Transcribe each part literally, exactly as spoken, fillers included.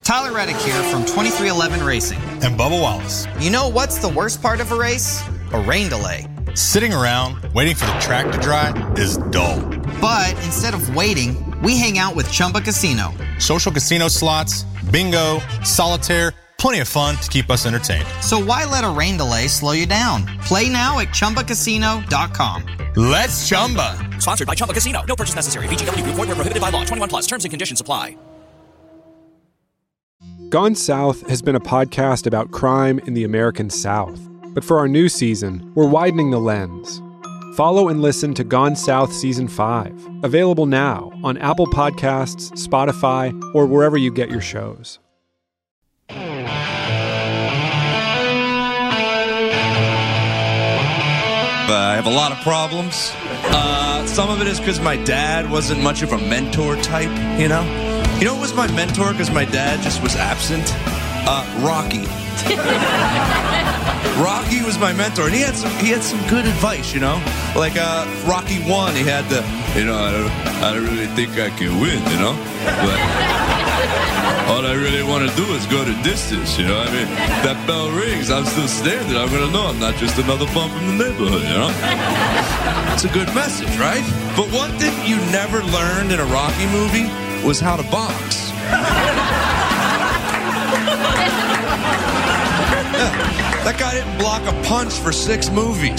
Tyler Reddick here from twenty-three eleven Racing. And Bubba Wallace. You know what's the worst part of a race? A rain delay. Sitting around waiting for the track to dry is dull. But instead of waiting, we hang out with Chumba Casino. Social casino slots, bingo, solitaire, plenty of fun to keep us entertained. So why let a rain delay slow you down? Play now at Chumba Casino dot com. Let's Chumba. Sponsored by Chumba Casino. No purchase necessary. V G W Group. Void where prohibited by law. twenty-one plus. Terms and conditions apply. Gone South has been a podcast about crime in the American South. But for our new season, we're widening the lens. Follow and listen to Gone South Season five, available now on Apple Podcasts, Spotify, or wherever you get your shows. I have a lot of problems. Uh, some of it is because my dad wasn't much of a mentor type, you know? You know what was my mentor because my dad just was absent? Uh, Rocky. Rocky was my mentor, and he had some he had some good advice, you know? Like uh, Rocky one, he had the, you know, I don't, I don't really think I can win, you know? But all I really want to do is go the distance, you know? I mean, that bell rings, I'm still standing, I'm going to know I'm not just another bum from the neighborhood, you know? It's a good message, right? But one thing you never learned in a Rocky movie was how to box. Yeah, that guy didn't block a punch for six movies.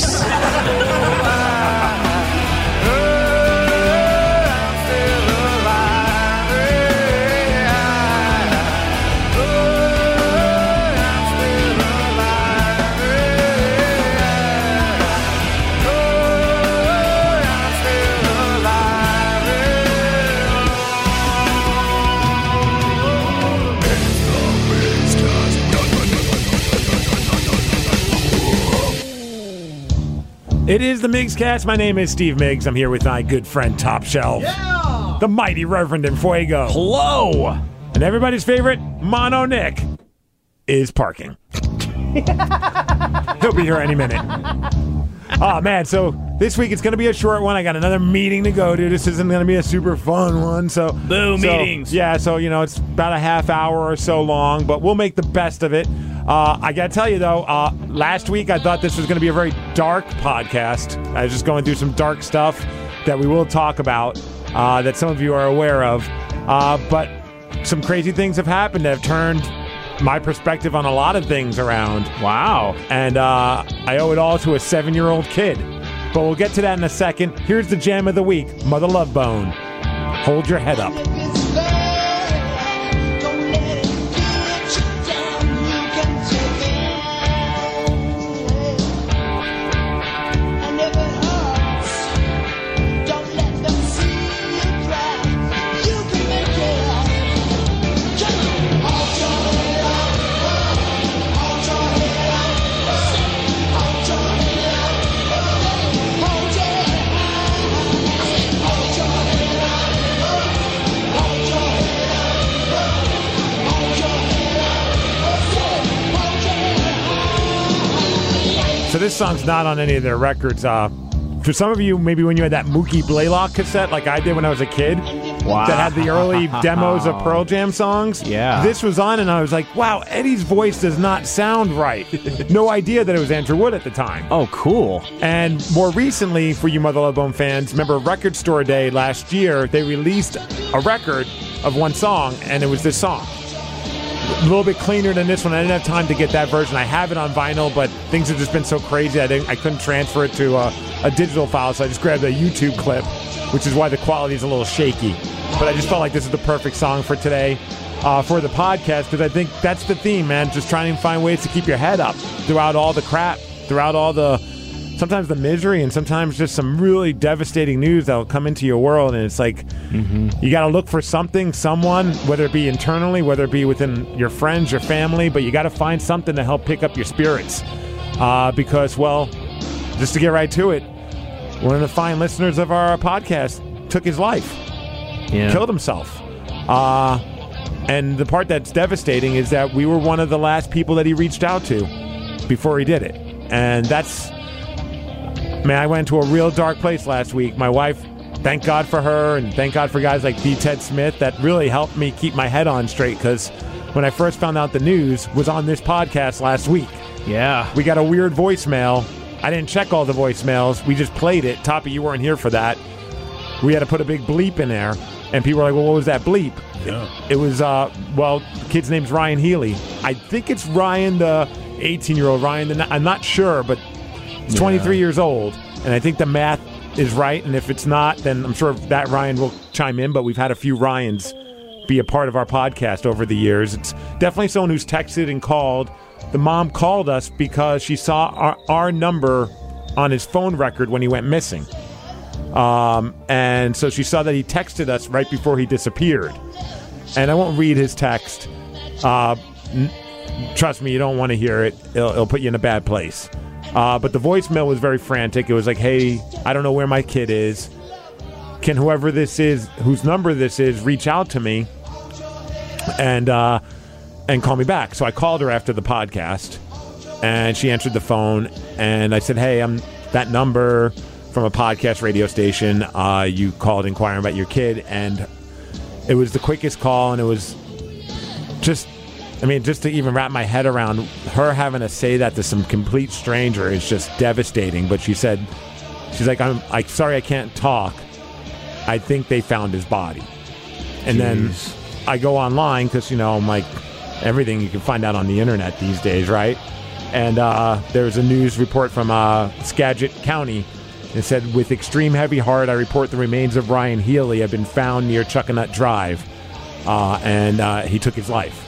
It is the Migscast. My name is Steve Miggs. I'm here with my good friend Top Shelf. Yeah! The mighty Reverend Enfuego. Hello! And everybody's favorite, Mono Nick, is parking. He'll be here any minute. Oh, man, so this week it's going to be a short one. I got another meeting to go to. This isn't going to be a super fun one. So, Boo, so, meetings. Yeah, so, you know, it's about a half hour or so long, but we'll make the best of it. Uh, I got to tell you, though, uh, last week I thought this was going to be a very dark podcast. I was just going through some dark stuff that we will talk about uh, that some of you are aware of. Uh, but some crazy things have happened that have turned my perspective on a lot of things around. Wow. And uh, I owe it all to a seven-year-old kid. But we'll get to that in a second. Here's the jam of the week, Mother Love Bone. Hold your head up. So this song's not on any of their records. Uh, for some of you, maybe when you had that Mookie Blaylock cassette, like I did when I was a kid, wow. that had the early demos of Pearl Jam songs. Yeah. This was on, and I was like, wow, Eddie's voice does not sound right. No idea that it was Andrew Wood at the time. Oh, cool. And more recently, for you Mother Love Bone fans, remember Record Store Day last year, they released a record of one song, and it was this song. A little bit cleaner than this one. I didn't have time to get that version. I have it on vinyl, but things have just been so crazy I didn't, I couldn't transfer it to a, a digital file, so I just grabbed a YouTube clip, which is why the quality is a little shaky. But I just felt like this is the perfect song for today, uh, for the podcast, because I think that's the theme, man. Just trying to find ways to keep your head up throughout all the crap, throughout all the, sometimes the misery, and sometimes just some really devastating news that will come into your world, and it's like, mm-hmm. you got to look for something, someone, whether it be internally, whether it be within your friends, your family, but you got to find something to help pick up your spirits. Uh, because, well, just to get right to it, one of the fine listeners of our podcast took his life, yeah. killed himself. Uh, and the part that's devastating is that we were one of the last people that he reached out to before he did it. And that's, man, I went to a real dark place last week. My wife, thank God for her, and thank God for guys like D. Ted Smith that really helped me keep my head on straight, because when I first found out the news, was on this podcast last week. Yeah. We got a weird voicemail. I didn't check all the voicemails. We just played it. Toppy, you weren't here for that. We had to put a big bleep in there. And people were like, well, what was that bleep? Yeah. It was, uh, well, the kid's name's Ryan Healy. I think it's Ryan, the eighteen-year-old. Ryan, the, I'm not sure, but he's Yeah. twenty-three years old. And I think the math is right. And if it's not, then I'm sure that Ryan will chime in. But we've had a few Ryans be a part of our podcast over the years. It's definitely someone who's texted and called. The mom called us because she saw our, our number on his phone record when he went missing. Um, and so she saw that he texted us right before he disappeared. And I won't read his text. Uh, n- trust me, you don't want to hear it. It'll, it'll put you in a bad place. Uh, but the voicemail was very frantic. It was like, hey, I don't know where my kid is. Can whoever this is, whose number this is, reach out to me and uh, and call me back? So I called her after the podcast, and she answered the phone. And I said, hey, I'm that number from a podcast radio station. Uh, you called inquiring about your kid, and it was the quickest call, and it was just, I mean, just to even wrap my head around her having to say that to some complete stranger is just devastating. But she said, she's like, I'm like, sorry, I can't talk. I think they found his body. And Jeez. Then I go online because, you know, I'm like, everything you can find out on the internet these days, right? And uh, there's a news report from uh, Skagit County. It said, with extreme heavy heart, I report the remains of Ryan Healy have been found near Chuckanut Drive, uh, and uh, he took his life.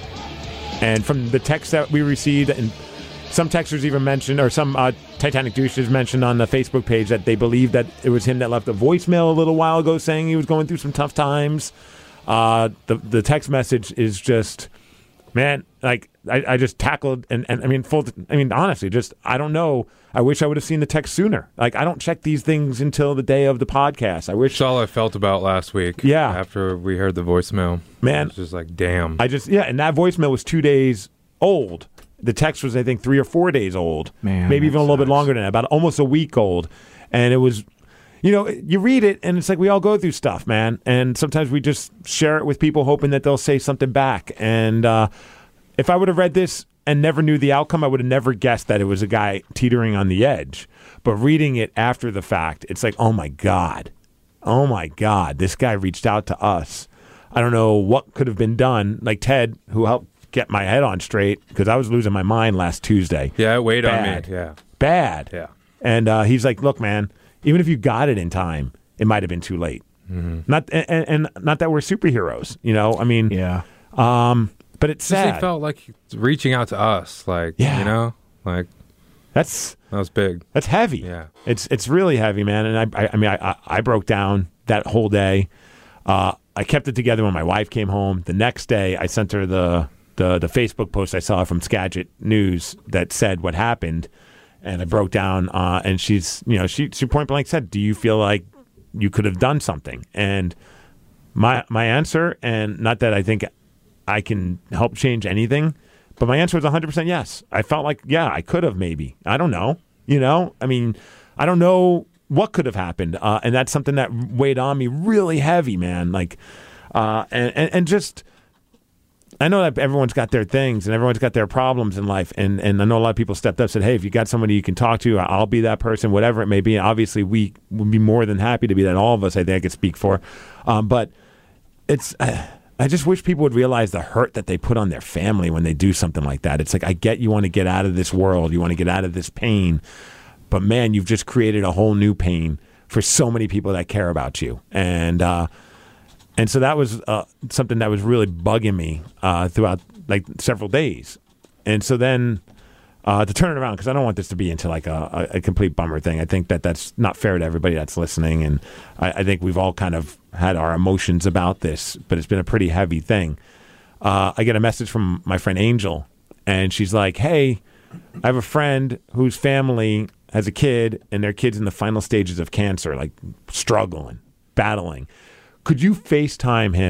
And from the text that we received, and some texters even mentioned, or some uh, Titanic douches mentioned on the Facebook page that they believe that it was him that left a voicemail a little while ago saying he was going through some tough times. Uh, the the text message is just, man, like I, I just tackled and, and I mean full. I mean honestly, just I don't know. I wish I would have seen the text sooner. Like I don't check these things until the day of the podcast. I wish. That's all I felt about last week. Yeah. After we heard the voicemail, man, it was just like, damn. I just yeah, and that voicemail was two days old. The text was I think three or four days old. Man, maybe even a little sucks. bit longer than that, about almost a week old, and it was. You know, you read it, and it's like we all go through stuff, man. And sometimes we just share it with people hoping that they'll say something back. And uh, if I would have read this and never knew the outcome, I would have never guessed that it was a guy teetering on the edge. But reading it after the fact, it's like, oh, my God. Oh, my God. This guy reached out to us. I don't know what could have been done. Like Ted, who helped get my head on straight, because I was losing my mind last Tuesday. Yeah, it weighed Bad. on me. Yeah. Bad. Yeah. And uh, he's like, look, man. Even if you got it in time, it might have been too late. Mm-hmm. Not and, and not that we're superheroes, you know. I mean, yeah. Um, but it's Just sad. It felt like he's reaching out to us, like yeah. you know, like that's that was big. That's heavy. Yeah, it's it's really heavy, man. And I I, I mean I, I I broke down that whole day. Uh, I kept it together when my wife came home. The next day, I sent her the the the Facebook post I saw from Skagit News that said what happened. And I broke down, uh, and she's, you know, she she point blank said, "Do you feel like you could have done something?" And my my answer, and not that I think I can help change anything, but my answer was one hundred percent yes. I felt like, yeah, I could have maybe. I don't know. You know, I mean, I don't know what could have happened, uh, and that's something that weighed on me really heavy, man. Like, uh, and, and and just. I know that everyone's got their things and everyone's got their problems in life. And, and I know a lot of people stepped up and said, hey, if you got somebody you can talk to, I'll be that person, whatever it may be. And obviously, we would be more than happy to be that. All of us, I think I could speak for. Um, but it's uh, I just wish people would realize the hurt that they put on their family when they do something like that. It's like, I get you want to get out of this world. You want to get out of this pain. But, man, you've just created a whole new pain for so many people that care about you. And, uh, And so that was uh, something that was really bugging me uh, throughout like several days. And so then uh, to turn it around, because I don't want this to be into like a, a, a complete bummer thing. I think that that's not fair to everybody that's listening. And I, I think we've all kind of had our emotions about this, but it's been a pretty heavy thing. Uh, I get a message from my friend Angel, and she's like, hey, I have a friend whose family has a kid, and their kid's in the final stages of cancer, like struggling, battling. Could you FaceTime him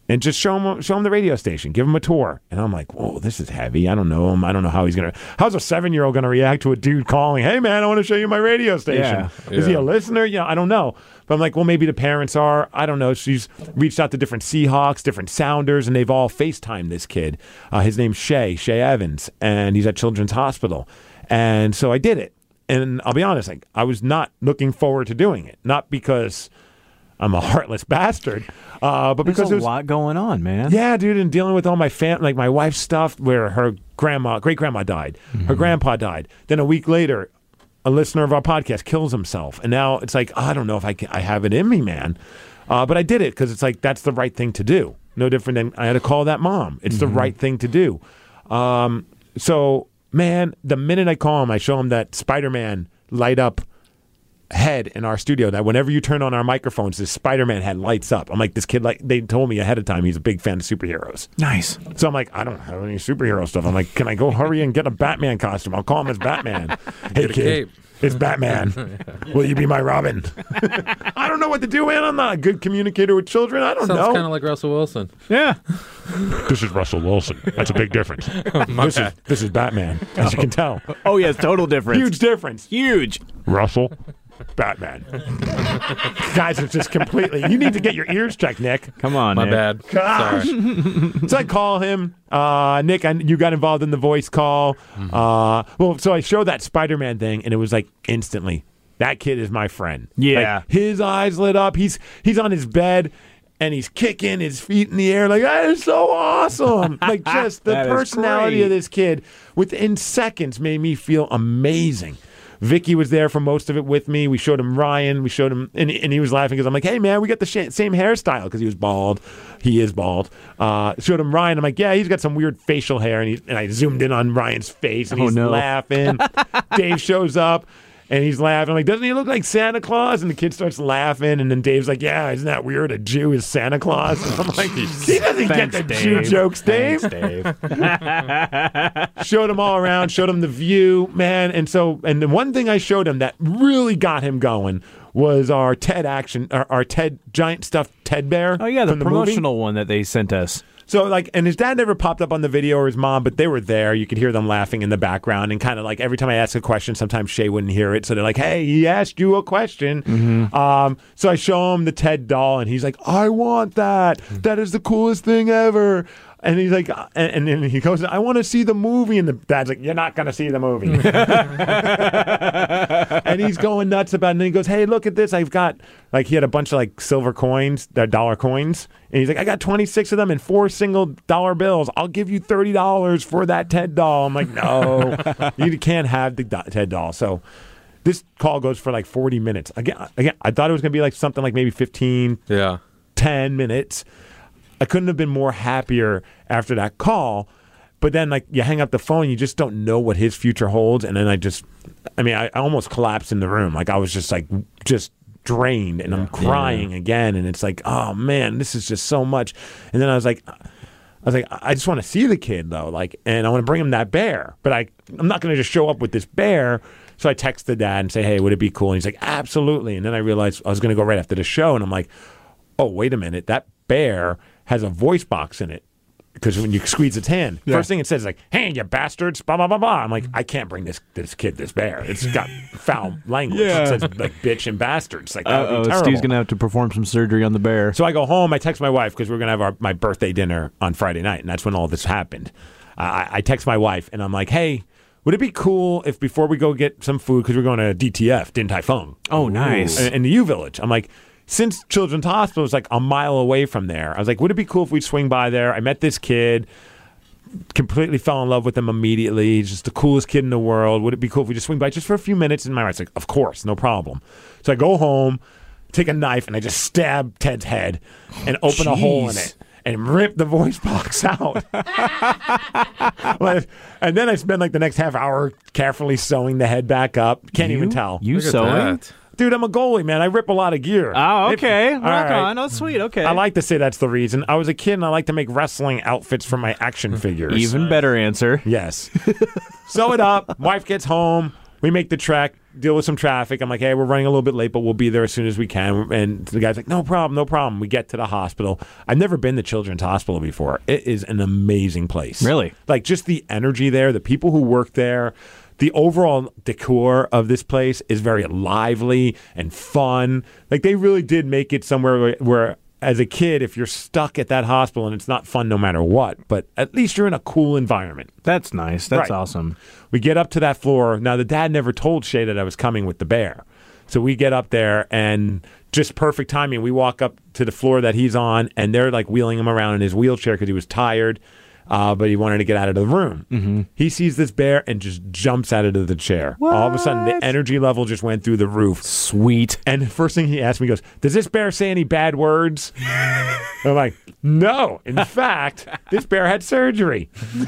and just show him show him the radio station, give him a tour. And I'm like, whoa, this is heavy. I don't know him. I don't know how he's gonna. How's a seven year old gonna react to a dude calling? Hey man, I want to show you my radio station. Yeah. Is he Yeah. a listener? Yeah, I don't know. But I'm like, well, maybe the parents are. I don't know. She's reached out to different Seahawks, different Sounders, and they've all FaceTimed this kid. Uh, his name's Shay, Shay Evans, and he's at Children's Hospital. And so I did it. And I'll be honest, like I was not looking forward to doing it. Not because I'm a heartless bastard, uh, but There's because a it was, lot going on, man. yeah, dude, and dealing with all my fam, like my wife's stuff, where her grandma, great grandma died, Mm-hmm. her grandpa died. Then a week later, a listener of our podcast kills himself, and now it's like I don't know if I can, I have it in me, man. Uh, but I did it because it's like that's the right thing to do. No different than I had to call that mom. It's Mm-hmm. the right thing to do. Um, so, man, the minute I call him, I show him that Spider-Man light up head in our studio, that whenever you turn on our microphones, this Spider-Man head lights up. I'm like, this kid, like, they told me ahead of time he's a big fan of superheroes. Nice. So I'm like, I don't have any superhero stuff. I'm like, can I go hurry and get a Batman costume? I'll call him as Batman. Hey, a kid, cape. it's Batman. Will you be my Robin? I don't know what to do, man. I'm not a good communicator with children. I don't Sounds know. kind of like Russell Wilson. Yeah. This is Russell Wilson. That's a big difference. My this, is, bad. this is Batman, as you can tell. Oh, yes, total difference. Huge difference. Huge. Russell, Batman. Guys, it's just completely. You need to get your ears checked, Nick. Come on, My Nick. bad. Gosh. Sorry. So I call him, uh, Nick. I, you got involved in the voice call. Uh, well, so I showed that Spider-Man thing, and it was like instantly, that kid is my friend. Yeah. Like, his eyes lit up. He's he's on his bed. And he's kicking his feet in the air like, that is so awesome. Like, just the That is personality great. of this kid within seconds made me feel amazing. Vicky was there for most of it with me. We showed him Ryan. We showed him, and, and he was laughing because I'm like, hey, man, we got the sh- same hairstyle because he was bald. He is bald. Uh, showed him Ryan. I'm like, yeah, he's got some weird facial hair. And, he, and I zoomed in on Ryan's face, and Oh, he's no. laughing. Dave shows up. And he's laughing. I'm like, doesn't he look like Santa Claus? And the kid starts laughing. And then Dave's like, yeah, isn't that weird? A Jew is Santa Claus. And I'm like, he doesn't Thanks, get the Dave. Jew jokes, Dave. Thanks, Dave. Showed him all around, showed him the view, man. And so, and the one thing I showed him that really got him going was our Ted action, our, our Ted giant stuffed Ted bear. Oh, yeah, the from movie. promotional one that they sent us. So, like, and his dad never popped up on the video or his mom, but they were there. You could hear them laughing in the background. And kind of like every time I asked a question, sometimes Shay wouldn't hear it. So they're like, hey, he asked you a question. Mm-hmm. Um, so I show him the Ted doll, and he's like, I want that. That is the coolest thing ever. And he's like, uh, and, and then he goes, I want to see the movie. And the dad's like, you're not going to see the movie. And he's going nuts about it. And then he goes, hey, look at this. I've got, like, he had a bunch of, like, silver coins, they're dollar coins. And he's like, I got twenty-six of them and four single dollar bills. I'll give you thirty dollars for that Ted doll. I'm like, no, you can't have the do- Ted doll. So this call goes for like forty minutes. Again, again, I thought it was going to be like something like maybe fifteen, Yeah. ten minutes. I couldn't have been more happier after that call. But then, like, you hang up the phone, you just don't know what his future holds. And then I just, I mean, I, I almost collapsed in the room. Like, I was just like, just drained, and I'm crying again. And it's like, oh man, this is just so much. And then I was like, I was like, I just want to see the kid though, like, and I want to bring him that bear, but I, I'm not going to just show up with this bear. So I text the dad and say, hey, would it be cool? And he's like, absolutely. And then I realized I was going to go right after the show, and I'm like, oh, wait a minute, that bear has a voice box in it. Because when you squeeze its hand, first thing it says is like, hey, you bastards, blah, blah, blah, blah. I'm like, I can't bring this this kid this bear. It's got foul language. Yeah. It says, like, bitch and bastards. Like, that would Uh-oh, be terrible. Steve's going to have to perform some surgery on the bear. So I go home. I text my wife because we're going to have our, my birthday dinner on Friday night, and that's when all this happened. Uh, I, I text my wife, and I'm like, hey, would it be cool if before we go get some food, because we're going to D T F, Din Tai Fung. Oh, nice. In, in the U Village. I'm like, since Children's Hospital is like a mile away from there, I was like, would it be cool if we swing by there? I met this kid. Completely fell in love with him immediately. He's just the coolest kid in the world. Would it be cool if we just swing by just for a few minutes? And my wife's like, of course, no problem. So I go home, take a knife, and I just stab Ted's head and open a hole in it and rip the voice box out. Like, and then I spend like the next half hour carefully sewing the head back up. Can't You- even tell. You Look at sewing? that. Dude, I'm a goalie, man. I rip a lot of gear. Oh, okay. It- Rock all right. on. Oh, sweet. Okay. I like to say that's the reason. I was a kid and I like to make wrestling outfits for my action figures. Even better answer. Yes. Sew it up. Wife gets home. We make the trek. deal with some traffic. I'm like, hey, we're running a little bit late, but we'll be there as soon as we can. And the guy's like, no problem, no problem. We get to the hospital. I've never been to Children's Hospital before. It is an amazing place. Really? Like, just the energy there, the people who work there, the overall decor of this place is very lively and fun. Like, they really did make it somewhere where, where as a kid, if you're stuck at that hospital and it's not fun no matter what, but at least you're in a cool environment. That's nice. That's Right. awesome. We get up to that floor. Now, the dad never told Shay that I was coming with the bear. So we get up there, and just perfect timing. We walk up to the floor that he's on, and they're like wheeling him around in his wheelchair because he was tired, uh, but he wanted to get out of the room. Mm-hmm. He sees this bear and just jumps out of the chair. What? All of a sudden, the energy level just went through the roof. Sweet. And the first thing he asked me, he goes, does this bear say any bad words? I'm like, no. In fact, this bear had surgery.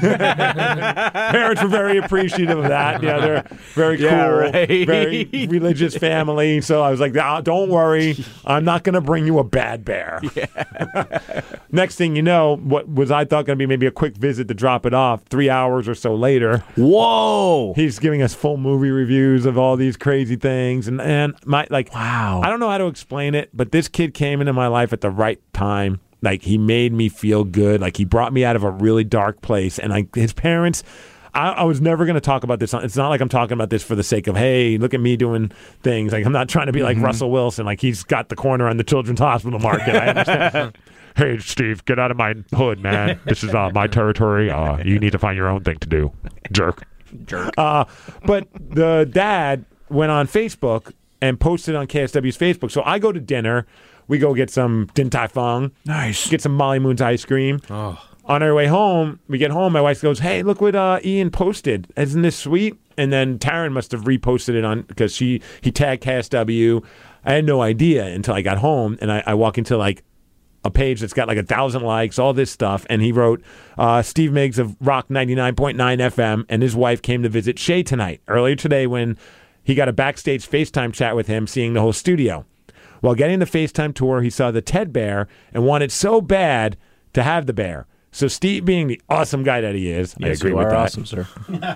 Parents were very appreciative of that. Yeah, they're very cool, Yeah, right. very religious family. So I was like, oh, don't worry. I'm not going to bring you a bad bear. Yeah. Next thing you know, what was I thought going to be maybe a quick visit to drop it off, three hours or so later, Whoa. he's giving us full movie reviews of all these crazy things. And, and my, like, Wow. I don't know how to explain it, but this kid came into my life at the right time. Like, he made me feel good. Like, he brought me out of a really dark place. And like his parents, I, I was never going to talk about this. It's not like I'm talking about this for the sake of, hey, look at me doing things. Like, I'm not trying to be like Russell Wilson. Like, he's got the corner on the Children's Hospital market. I understand. Hey, Steve, get out of my hood, man. This is uh, my territory. Uh, you need to find your own thing to do, jerk. Jerk. Uh, but the dad went on Facebook and posted on K S W's Facebook. So I go to dinner. We go get some Din Tai Fung. Nice. Get some Molly Moon's ice cream. Oh. On our way home, we get home. My wife goes, hey, look what uh, Ian posted. Isn't this sweet? And then Taryn must have reposted it on because she he tagged K S W. I had no idea until I got home. And I, I walk into like a page that's got like a thousand likes, all this stuff. And he wrote, uh, Steve Miggs of Rock ninety-nine point nine F M and his wife came to visit Shay tonight, earlier today when he got a backstage FaceTime chat with him, seeing the whole studio. While getting the FaceTime tour, he saw the Ted Bear and wanted so bad to have the bear. So Steve, being the awesome guy that he is, I Yes, agree you with are that. awesome, sir.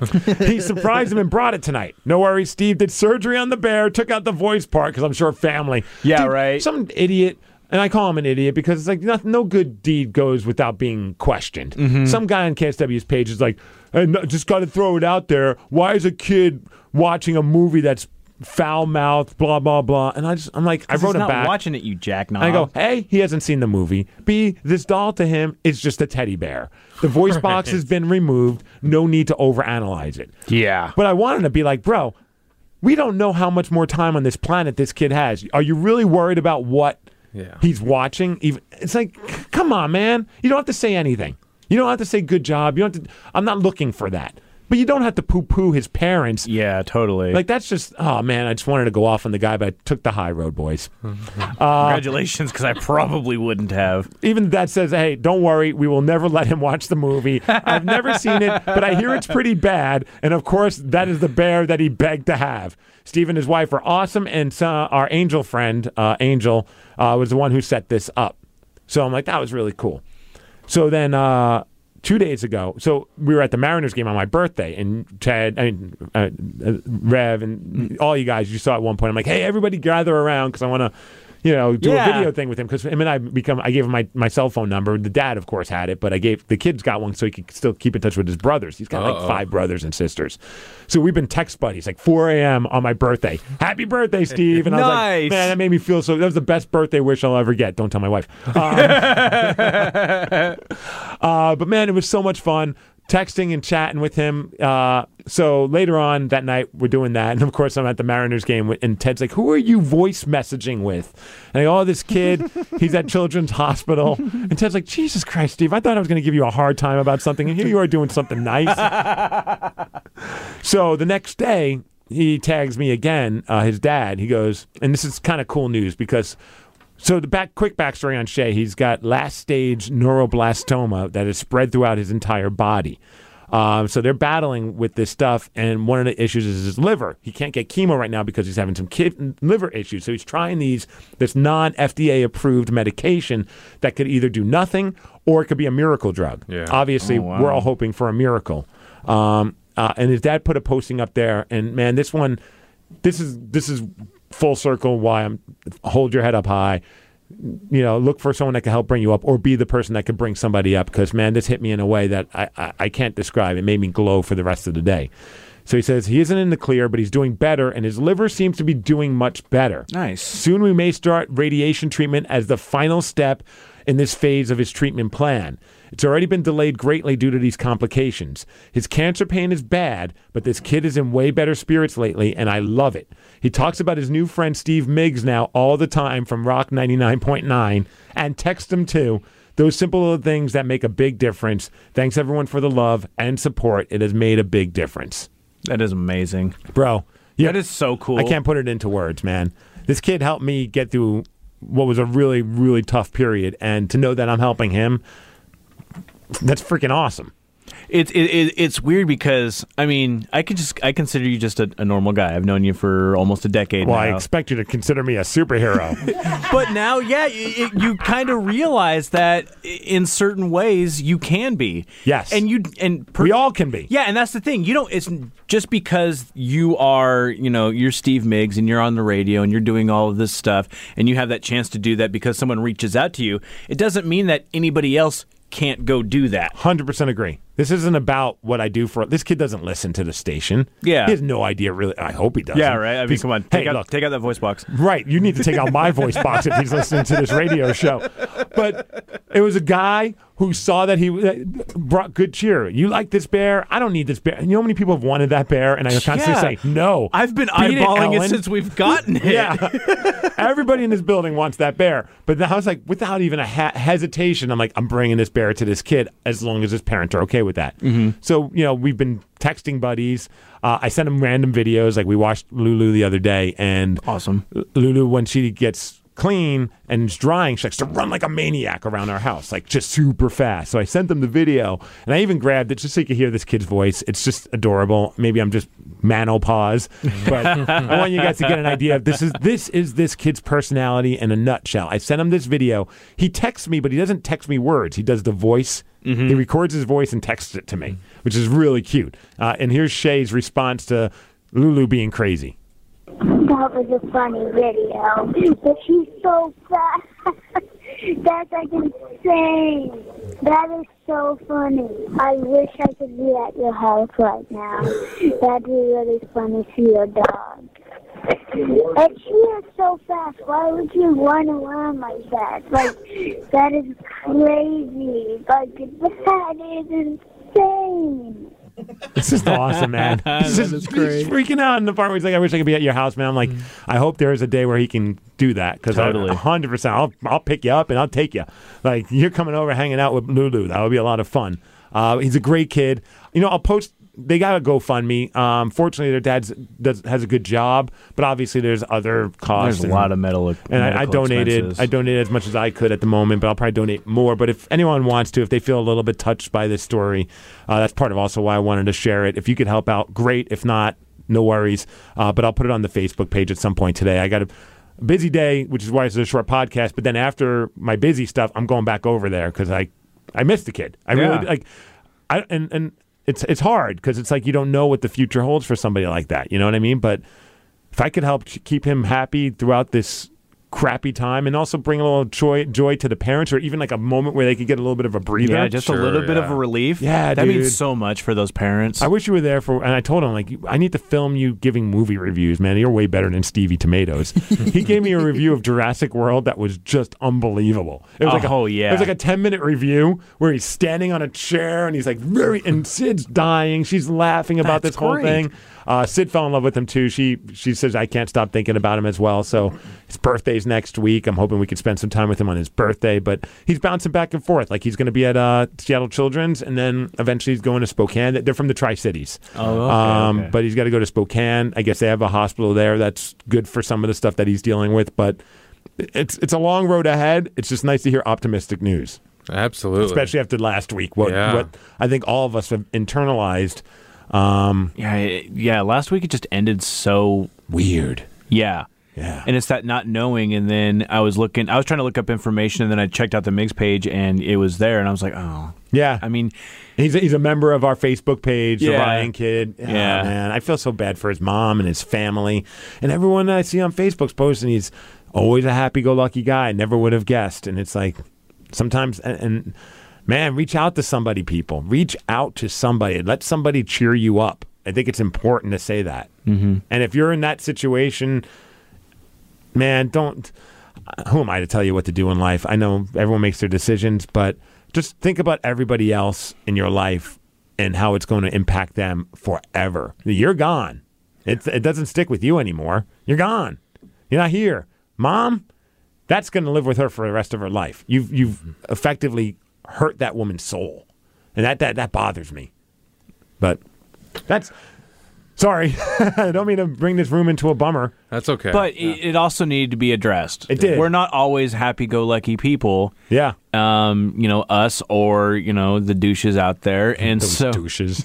He surprised him and brought it tonight. No worries, Steve did surgery on the bear, took out the voice part because I'm sure family. Yeah, Dude, right. Some idiot. And I call him an idiot because it's like nothing, no good deed goes without being questioned. Mm-hmm. Some guy on K S W's page is like, hey, no, just got to throw it out there. Why is a kid watching a movie that's foul mouthed, blah, blah, blah? And I just, I'm like, I wrote He's him not back. watching it, you jackknob. I go, A, he hasn't seen the movie. B, this doll to him is just a teddy bear. The voice box has been removed. No need to overanalyze it. Yeah. But I wanted to be like, bro, we don't know how much more time on this planet this kid has. Are you really worried about what Yeah. he's watching? Even it's like, c- come on, man. You don't have to say anything. You don't have to say good job. You don't have to, I'm not looking for that. But you don't have to poo-poo his parents. Yeah, totally. Like, that's just, oh, man, I just wanted to go off on the guy, but I took the high road, boys. Congratulations, because I probably wouldn't have. Even the dad says, hey, don't worry, we will never let him watch the movie. I've never seen it, but I hear it's pretty bad. And, of course, that is the bear that he begged to have. Steve and his wife are awesome, and uh, our Angel friend, uh, Angel, uh, was the one who set this up. So I'm like, that was really cool. So then uh, two days ago, so we were at the Mariners game on my birthday, and Ted, I mean, uh, uh, Rev, and all you guys, you saw at one point, I'm like, hey, everybody gather around because I want to, you know, do Yeah. a video thing with him, because him and I become. I gave him my, my cell phone number. The dad, of course, had it, but I gave the kid's got one so he could still keep in touch with his brothers. He's got like Uh-oh. five brothers and sisters, so we've been text buddies like four a.m. on my birthday. Happy birthday, Steve! And I was like, Nice. man, that made me feel so. That was the best birthday wish I'll ever get. Don't tell my wife. Um, uh, but man, it was so much fun texting and chatting with him. Uh, so later on that night, we're doing that. And of course, I'm at the Mariners game, with, and Ted's like, who are you voice messaging with? And I go, oh, this kid, he's at Children's Hospital. And Ted's like, Jesus Christ, Steve, I thought I was going to give you a hard time about something, and here you are doing something nice. So the next day, he tags me again, uh, his dad. He goes, and this is kind of cool news because so the back quick backstory on Shay, he's got last stage neuroblastoma that is spread throughout his entire body. Um, so they're battling with this stuff, and one of the issues is his liver. He can't get chemo right now because he's having some kid- liver issues. So he's trying these this non-F D A approved medication that could either do nothing or it could be a miracle drug. Yeah. Obviously, Oh, wow. we're all hoping for a miracle. Um, uh, and his dad put a posting up there, and man, this one, this is this is full circle why I'm hold your head up high. You know, look for someone that can help bring you up, or be the person that could bring somebody up. Because man, this hit me in a way that I, I I can't describe. It made me glow for the rest of the day. So he says he isn't in the clear, but he's doing better, and his liver seems to be doing much better. Nice. Soon we may start radiation treatment as the final step in this phase of his treatment plan. It's already been delayed greatly due to these complications. His cancer pain is bad, but this kid is in way better spirits lately, and I love it. He talks about his new friend Steve Miggs now all the time from Rock ninety-nine point nine, and texts him too. Those simple little things that make a big difference. Thanks, everyone, for the love and support. It has made a big difference. That is amazing. Bro. Yeah, that is so cool. I can't put it into words, man. This kid helped me get through what was a really, really tough period, and to know that I'm helping him, that's freaking awesome. It's it, it, it's weird because, I mean, I could just I consider you just a, a normal guy. I've known you for almost a decade well, now. Well, I expect you to consider me a superhero. But now, yeah, it, you kind of realize that in certain ways you can be. Yes. And you and per- we all can be. Yeah, and that's the thing. You don't it's just because you are, you know, you're Steve Miggs and you're on the radio and you're doing all of this stuff and you have that chance to do that because someone reaches out to you, it doesn't mean that anybody else can't go do that. one hundred percent agree. This isn't about what I do for... This kid doesn't listen to the station. Yeah. He has no idea, really. I hope he doesn't. Yeah, right? I mean, He's, come on. Take, hey, out, look, take out that voice box. Right. You need to take out my voice box if he's listening to this radio show. But it was a guy who saw that he uh, brought good cheer. You like this bear? I don't need this bear. You know how many people have wanted that bear? And I constantly Yeah. say, no. I've been Beat eyeballing it, Ellen. since we've gotten it. Yeah. Everybody in this building wants that bear. But then I was like, without even a ha- hesitation, I'm like, I'm bringing this bear to this kid as long as his parents are okay with that. Mm-hmm. So, you know, we've been texting buddies. Uh, I sent him random videos. Like we watched Lulu the other day. And awesome. Lulu, when she gets clean and it's drying, she likes to run like a maniac around our house, like just super fast. So I sent them the video, and I even grabbed it just so you could hear this kid's voice. It's just adorable. Maybe I'm just manopause, but I want you guys to get an idea of this is this is this kid's personality in a nutshell. I sent him this video. He texts me, but he doesn't text me words. He does the voice. Mm-hmm. He records his voice and texts it to me, which is really cute. Uh, and here's Shay's response to Lulu being crazy. That was a funny video. But she's so fast. That's like insane. That is so funny. I wish I could be at your house right now. That'd be really funny for your dog. And she is so fast. Why would you run around like that? Like, that is crazy. Like, that is insane. It's just awesome, man. He's just he's freaking out in the part where he's like, I wish I could be at your house, man. I'm like, I hope there is a day where he can do that. Because Totally. one hundred percent, I'll, I'll pick you up and I'll take you. Like, you're coming over hanging out with Lulu. That would be a lot of fun. Uh, he's a great kid. You know, I'll post... They got a GoFundMe. Um, fortunately, their dad does, has a good job, but obviously there's other costs. There's a and, lot of medical And I, I donated. expenses. I donated as much as I could at the moment, but I'll probably donate more. But if anyone wants to, if they feel a little bit touched by this story, uh, that's part of also why I wanted to share it. If you could help out, great. If not, no worries. Uh, but I'll put it on the Facebook page at some point today. I got a busy day, which is why it's a short podcast. But then after my busy stuff, I'm going back over there because I, I missed the kid. I Yeah. really like. I and and. It's it's hard because it's like you don't know what the future holds for somebody like that. You know what I mean? But if I could help keep him happy throughout this crappy time and also bring a little joy joy to the parents, or even like a moment where they could get a little bit of a breather. Yeah, just Sure, a little bit yeah. of a relief. Yeah, that dude. means so much for those parents. I wish you were there for, and I told him, like, I need to film you giving movie reviews, man. You're way better than Stevie Tomatoes. He gave me a review of Jurassic World that was just unbelievable. It was like Oh, a, yeah. It was like a ten-minute review where he's standing on a chair and he's like, very, and Sid's dying. She's laughing about That's this whole great. thing. Uh, Sid fell in love with him, too. She she says, I can't stop thinking about him as well. So his birthday's next week. I'm hoping we can spend some time with him on his birthday. But he's bouncing back and forth. Like, he's going to be at uh, Seattle Children's, and then eventually he's going to Spokane. They're from the Tri-Cities. Oh, okay, um, okay. But he's got to go to Spokane. I guess they have a hospital there. That's good for some of the stuff that he's dealing with. But it's it's a long road ahead. It's just nice to hear optimistic news, Absolutely. especially after last week. What, Yeah. what I think all of us have internalized. Um, yeah, it- yeah. Last week it just ended so weird. yeah. Yeah. And it's that not knowing. And then I was looking, I was trying to look up information, and then I checked out the Migs page, and it was there, and I was like, oh. Yeah. I mean, he's a, he's a member of our Facebook page, the Yeah. Ryan Kid. Oh, Yeah. man, I feel so bad for his mom and his family, and everyone I see on Facebook's posting. He's always a happy-go-lucky guy. Never would have guessed. And it's like sometimes, and, and man, reach out to somebody. People, reach out to somebody. Let somebody cheer you up. I think it's important to say that. Mm-hmm. And if you're in that situation, man, don't. Who am I to tell you what to do in life? I know everyone makes their decisions, but just think about everybody else in your life and how it's going to impact them forever. You're gone. It, it doesn't stick with you anymore. You're gone. You're not here. Mom, that's going to live with her for the rest of her life. You've you've effectively hurt that woman's soul, and that that that bothers me. But that's. Sorry, I don't mean to bring this room into a bummer. That's okay. But it, it also needed to be addressed. It did. We're not always happy-go-lucky people. Yeah. Um, you know, us or, you know, the douches out there. And Those so douches.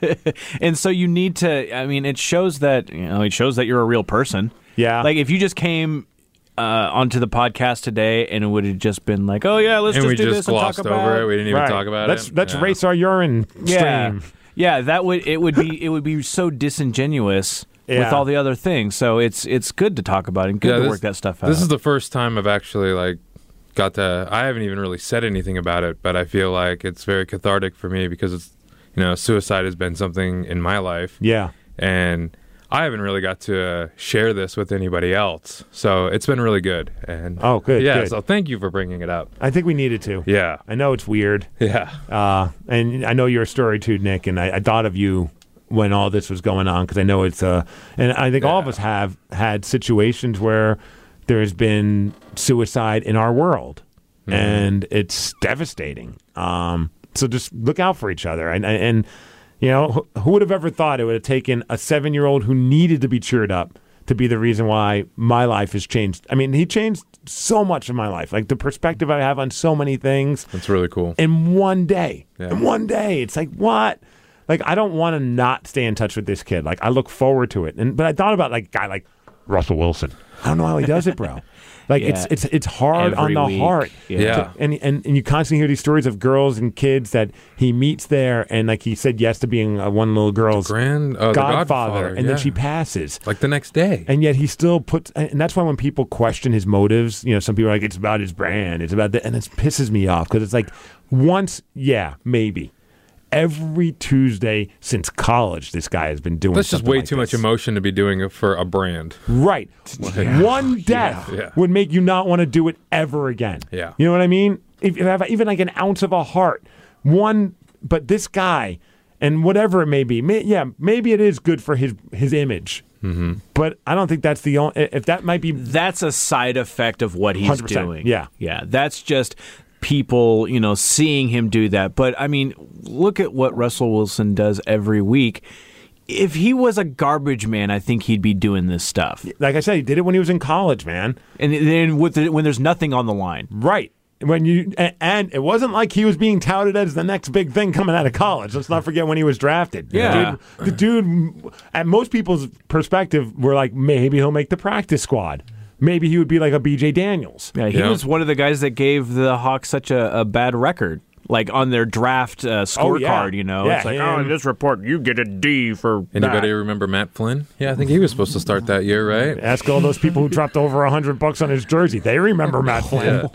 And so you need to, I mean, it shows that, you know, it shows that you're a real person. Yeah. Like if you just came uh, onto the podcast today and it would have just been like, oh yeah, let's and just we do just this and talk glossed about over it. We didn't even Right. talk about let's, it. Let's Yeah. race our urine Yeah. stream. Yeah, that would it would be it would be so disingenuous with Yeah. all the other things. So it's it's good to talk about it and good Yeah, to this- work that stuff out. This is the first time I've actually like got to. I haven't even really said anything about it, but I feel like it's very cathartic for me because it's, you know, suicide has been something in my life. Yeah. And I haven't really got to uh, share this with anybody else, so it's been really good. And Oh, good, yeah. good. So thank you for bringing it up. I think we needed to. Yeah, I know it's weird. yeah. Uh, and I know your story too, Nick, and I, I thought of you when all this was going on because I know it's uh and I think all of us have had situations where there's been suicide in our world, Mm-hmm. and it's devastating. Um, so just look out for each other, and and you know who, who would have ever thought it would have taken a seven-year-old who needed to be cheered up to be the reason why my life has changed. I mean, he changed so much of my life, like the perspective I have on so many things. That's really cool. In one day. Yeah. In one day. It's like, what? Like, I don't want to not stay in touch with this kid. Like, I look forward to it. And but I thought about like a guy like Russell Wilson. I don't know how he does it, bro. Like Yeah. it's it's it's hard Every on the week. heart. Yeah. Yeah. To- and, and and you constantly hear these stories of girls and kids that he meets there, and like he said yes to being uh, one little girl's Grand uh, the godfather, Godfather, and yeah. then she passes. like the next day. And yet he still puts, and that's why when people question his motives, you know, some people are like, it's about his brand, it's about that, and it pisses me off because it's like, once, yeah, maybe. Every Tuesday since college, this guy has been doing That's just something way like too much this. emotion to be doing it for a brand. Right. One death Yeah. would make you not want to do it ever again. Yeah. You know what I mean? If you have even like an ounce of a heart, one, but this guy, and whatever it may be, may, yeah, maybe it is good for his his image. Mm-hmm. But I don't think that's the only. If that might be, That's a side effect of what he's one hundred percent, doing. yeah. Yeah. That's just people, you know, seeing him do that. But I mean, look at what Russell Wilson does every week. If he was a garbage man, I think he'd be doing this stuff. like I said, he did it when he was in college, man. And then with the, when there's nothing on the line. Right. When you and, and it wasn't like he was being touted as the next big thing coming out of college. Let's not forget when he was drafted. Yeah. Dude, the dude, at most people's perspective, were like, maybe he'll make the practice squad. Maybe he would be like a B J Daniels. Yeah, he Yeah. was one of the guys that gave the Hawks such a, a bad record. Like on their draft uh, Oh, yeah. scorecard, you know, Yeah, it's like, him. oh, in this report, you get a D for Anybody that. remember Matt Flynn? Yeah, I think he was supposed to start that year, right? Ask all those people who dropped over a hundred bucks on his jersey. They remember Matt Flynn.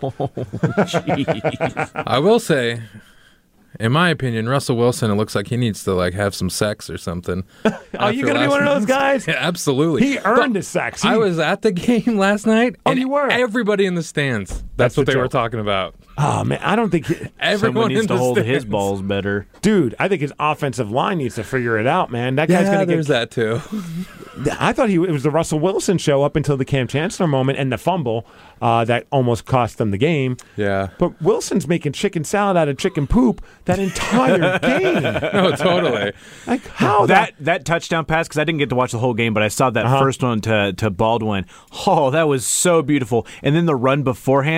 I will say, in my opinion, Russell Wilson, it looks like he needs to like have some sex or something. Are you gonna be one of those guys? Yeah, absolutely. He earned his sex. He- I was at the game last night. Oh, and you were? Everybody in the stands. That's, That's what the they were joke. talking about. Oh man, I don't think. He, Someone Everyone needs in to the hold his stands. balls better. dude, I think his offensive line needs to figure it out, man. That guy's Yeah, gonna there's get. that too. I thought he it was the Russell Wilson show up until the Cam Chancellor moment and the fumble uh, that almost cost them the game. Yeah. But Wilson's making chicken salad out of chicken poop that entire game. No, totally. Like how that that touchdown pass, because I didn't get to watch the whole game, but I saw that Uh-huh. first one to to Baldwin. Oh, that was so beautiful. And then the run beforehand,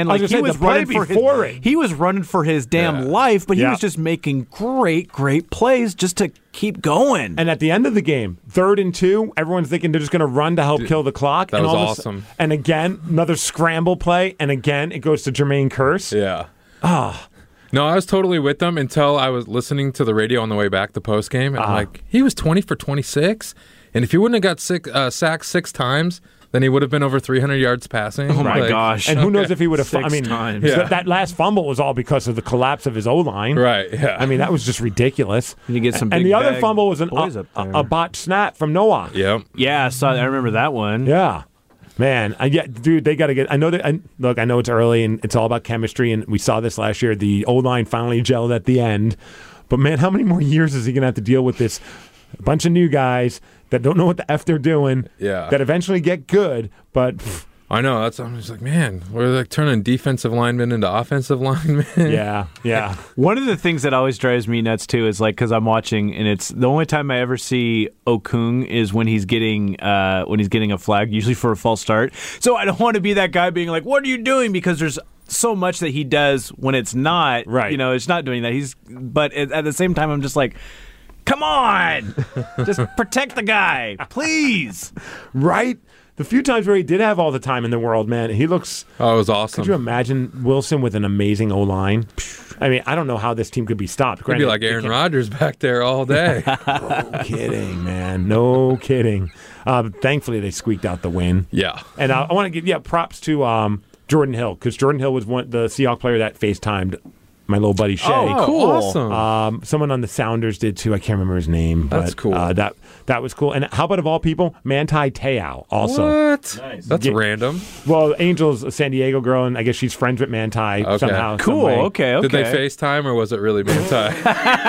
man. I was Like he gonna say, was the play running for before his, it. he was running for his damn Yeah. life, but he Yeah. was just making great, great plays just to keep going. And at the end of the game, third and two, everyone's thinking they're just going to run to help kill the clock. that and was all of a su- awesome. And again, another scramble play, and again, it goes to Jermaine Kearse. Yeah. Ah. No, I was totally with them until I was listening to the radio on the way back to post game, and I'm like, he was twenty for twenty-six, and if he wouldn't have got six, uh, sacked six times, then he would have been over three hundred yards passing. Oh my Like, gosh! And who knows if he would have. Six I mean, times. th- Yeah. that last fumble was all because of the collapse of his O line. Right. Yeah. I mean, that was just ridiculous. You get some and big the other bag fumble was an, boys a, up a, there. a botched snap from Noah. Yep. Yeah, I saw. I remember that one. Yeah. Man, I, yeah, dude, they got to get. I know that. I, look, I know it's early and it's all about chemistry, and we saw this last year. The O line finally gelled at the end, but man, how many more years is he going to have to deal with this bunch of new guys that don't know what the f they're doing? Yeah. That eventually get good, but pff, I know. That's. I'm just like, man, we're like turning defensive linemen into offensive linemen. yeah, yeah. One of the things that always drives me nuts too is like because I'm watching, and it's the only time I ever see Okung is when he's getting uh, when he's getting a flag, usually for a false start. So I don't want to be that guy being like, "What are you doing?" Because there's so much that he does when it's not, Right. You know, it's not doing that. He's, but at, at the same time, I'm just like, "Come on, just protect the guy, please." Right? The few times where he did have all the time in the world, man, he looks. Oh, it was awesome. Could you imagine Wilson with an amazing O line? I mean, I don't know how this team could be stopped. It'd be Granted, like they Aaron can't- Rodgers back there all day. No kidding, man. No kidding. Uh, thankfully, they squeaked out the win. Yeah. And uh, I want to give yeah props to um, Jordan Hill because Jordan Hill was one the Seahawks player that FaceTimed my little buddy Shay. Oh, cool. Awesome. Um, someone on the Sounders did too. I can't remember his name. That's but, cool. Uh, that that was cool. And how about of all people, Manti Te'o also. What? That's Yeah. random. Well, Angel's a San Diego girl, and I guess she's friends with Manti Okay. somehow. Cool. some way. Okay. Okay. Did they FaceTime or was it really Manti?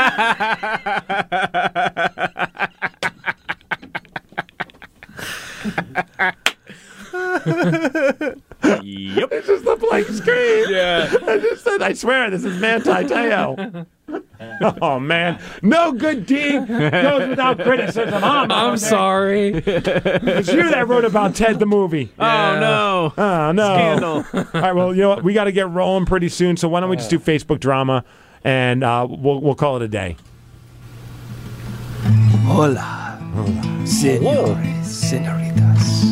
Yep. It's just the blank screen. yeah. I just said, I swear, this is Manti Te'o. Oh, man. No good deed goes without criticism. I'm, I'm sorry. It's you that wrote about Ted the movie. Oh no. Oh, no. Scandal. All right, well, you know what? We got to get rolling pretty soon, so why don't we just do Facebook drama, and uh, we'll, we'll call it a day. Hola, senores, senoritas.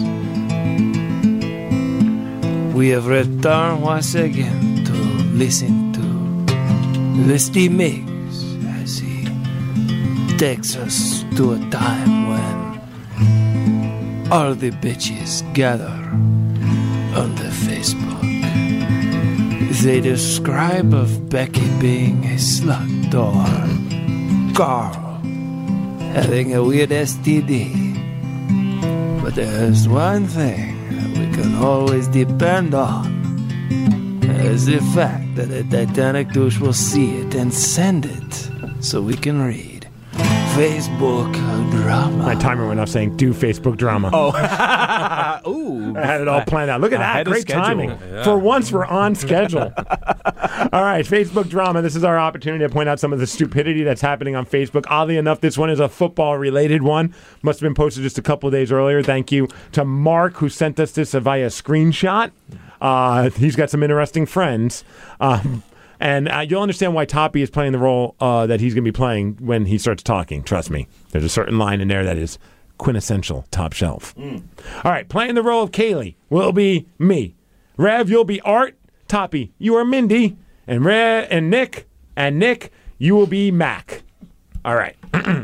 We have returned once again to listen to Listy Mix as he takes us to a time when all the bitches gather on the Facebook. They describe of Becky being a slut or Carl having a weird S T D. But there's one thing that we can always depend on, is the fact that a Titanic douche will see it and send it so we can read Facebook drama. My timer went off saying, do Facebook drama. Oh. Ooh. I had it all planned out. Look at that. Ahead of Great schedule. timing. Yeah. For once, we're on schedule. All right, Facebook drama. This is our opportunity to point out some of the stupidity that's happening on Facebook. Oddly enough, this one is a football-related one. Must have been posted just a couple of days earlier. Thank you to Mark, who sent us this via screenshot. Uh, he's got some interesting friends. Um, and uh, you'll understand why Toppy is playing the role uh, that he's going to be playing when he starts talking. Trust me. There's a certain line in there that is quintessential top shelf. All right, playing the role of Kaylee will be me. Rev, you'll be Art. Toppy, you are Mindy. And Rev and Nick and Nick, you will be Mac. All right.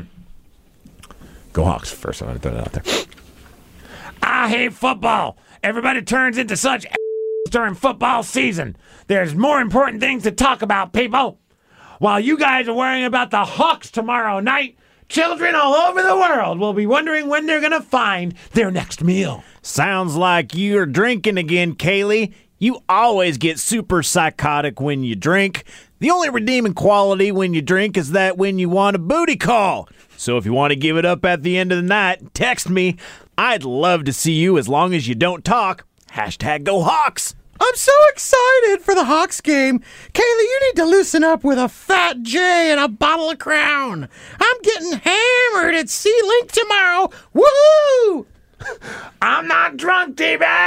Go Hawks first. I want to throw that out there. I hate football. Everybody turns into such during football season. There's more important things to talk about, people. While you guys are worrying about the Hawks tomorrow night, children all over the world will be wondering when they're going to find their next meal. Sounds like you're drinking again, Kaylee. You always get super psychotic when you drink. The only redeeming quality when you drink is that when you want a booty call. So if you want to give it up at the end of the night, text me. I'd love to see you as long as you don't talk. Hashtag go Hawks. I'm so excited for the Hawks game. Kaylee, you need to loosen up with a Fat J and a bottle of Crown. I'm getting hammered at Sea Link tomorrow. Woohoo! I'm not drunk, D-bags.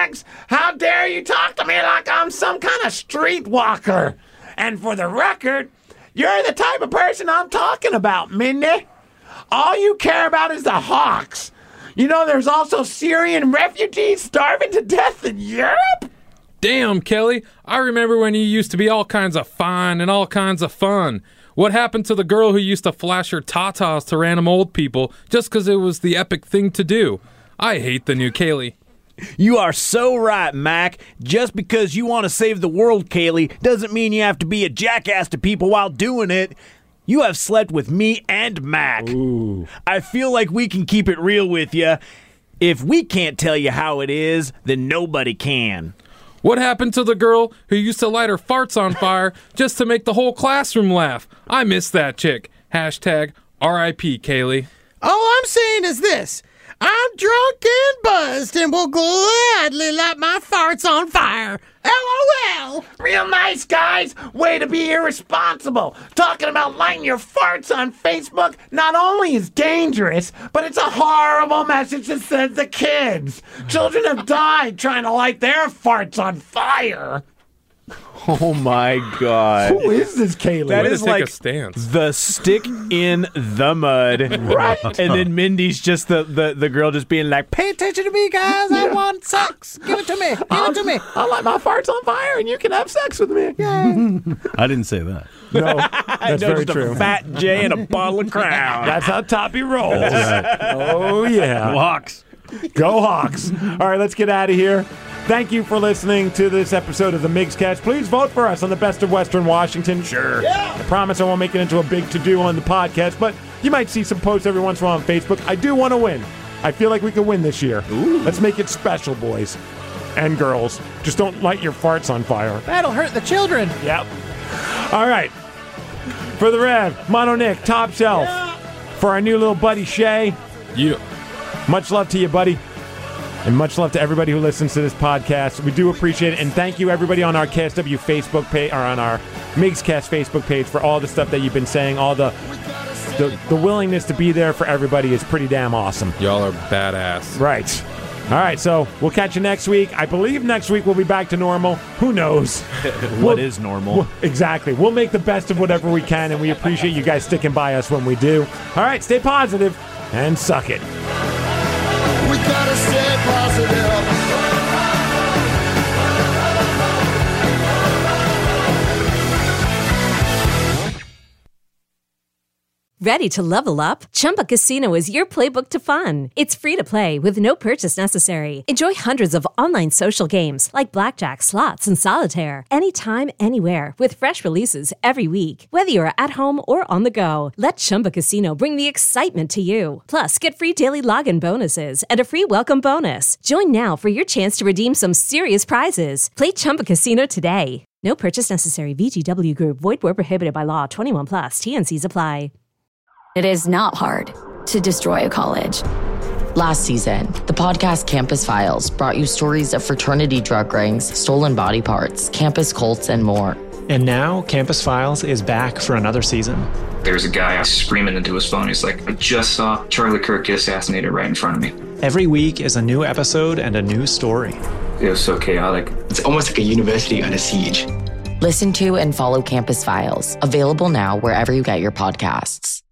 How dare you talk to me like I'm some kind of streetwalker? And for the record, you're the type of person I'm talking about, Mindy. All you care about is the Hawks. You know there's also Syrian refugees starving to death in Europe? Damn, Kelly, I remember when you used to be all kinds of fine and all kinds of fun. What happened to the girl who used to flash her tatas to random old people just because it was the epic thing to do? I hate the new Kaylee. You are so right, Mac. Just because you want to save the world, Kaylee, doesn't mean you have to be a jackass to people while doing it. You have slept with me and Mac. Ooh. I feel like we can keep it real with you. If we can't tell you how it is, then nobody can. What happened to the girl who used to light her farts on fire just to make the whole classroom laugh? I miss that chick. Hashtag R I P Kaylee. All I'm saying is this. I'm drunk and buzzed and will gladly light my farts on fire. LOL. Real nice, guys. Way to be irresponsible. Talking about lighting your farts on Facebook not only is dangerous, but it's a horrible message to send to kids. Children have died trying to light their farts on fire. Oh my God. Who is this Kaylee? That Way is to take like a stance. the stick in the mud. Right. And then Mindy's just the, the, the girl just being like, pay attention to me, guys. I want sex. Give it to me. Give I'll, it to me. I'll light my farts on fire and you can have sex with me. I didn't say that. No, that's No, very just true. A fat J and a bottle of Crown. That's how Toppy rolls. Oh, yeah. Go Hawks. Go Hawks. All right, let's get out of here. Thank you for listening to this episode of the Migscast. Please vote for us on the Best of Western Washington. Sure. Yeah. I promise I won't make it into a big to-do on the podcast, but you might see some posts every once in a while on Facebook. I do want to win. I feel like we could win this year. Ooh. Let's make it special, boys and girls. Just don't light your farts on fire. That'll hurt the children. Yep. All right. For the Rev, Mono Nick, Top Shelf. Yeah. For our new little buddy, Shay. Yeah. Much love to you, buddy. And much love to everybody who listens to this podcast. We do appreciate it. And thank you, everybody, on our K S W Facebook page, or on our Migscast Facebook page for all the stuff that you've been saying. All the, the the willingness to be there for everybody is pretty damn awesome. Y'all are badass. Right. All right, so we'll catch you next week. I believe next week we'll be back to normal. Who knows? What we'll, is normal? We'll, exactly. We'll make the best of whatever we can, and we appreciate you guys sticking by us when we do. All right, stay positive and suck it. We gotta stay positive. Ready to level up? Chumba Casino is your playbook to fun. It's free to play with no purchase necessary. Enjoy hundreds of online social games like blackjack, slots, and solitaire anytime, anywhere with fresh releases every week. Whether you're at home or on the go, let Chumba Casino bring the excitement to you. Plus, get free daily login bonuses and a free welcome bonus. Join now for your chance to redeem some serious prizes. Play Chumba Casino today. No purchase necessary. V G W Group. Void where prohibited by law. twenty-one plus. T N Cs apply. It is not hard to destroy a college. Last season, the podcast Campus Files brought you stories of fraternity drug rings, stolen body parts, campus cults, and more. And now, Campus Files is back for another season. There's a guy screaming into his phone. He's like, I just saw Charlie Kirk get assassinated right in front of me. Every week is a new episode and a new story. It was so chaotic. It's almost like a university under siege. Listen to and follow Campus Files, available now wherever you get your podcasts.